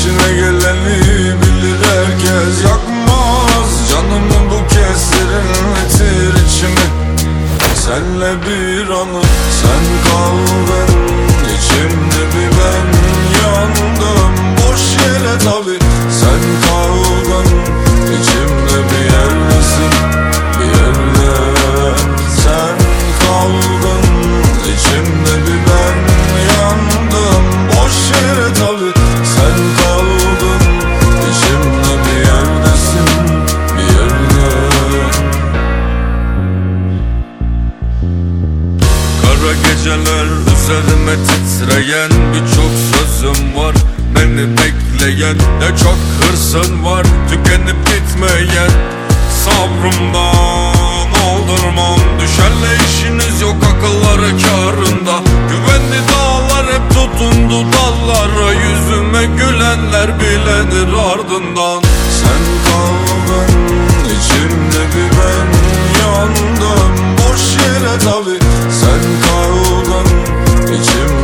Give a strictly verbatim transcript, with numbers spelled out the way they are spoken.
İşine geleni bilir herkes. Yakmaz canımı bu kez serinletir içimi. Senle bir anı sen kaldın, içimde bir ben yandım. Boş yere tabi sen kaldın, içimde bir yerdesin, bir yerde sen kaldın, içimde bir ben yandım. Boş yere tabi sen kaldın, içimde bir yerdesin, bir yerde. Kara geceler üzerime titreyen birçok sözüm var. Beni bekleyen ne çok hırsın var, tükenip gitmeyen sabrımdan aldırmam. Düşenle işiniz yok, akılları kârında. Güvenli dağlar hep tutundu dallara, yüzüme gülenler bilenir ardından. Sen kaldın, içimde bir ben yandım. Boş yere tabi sen kaldın, içimde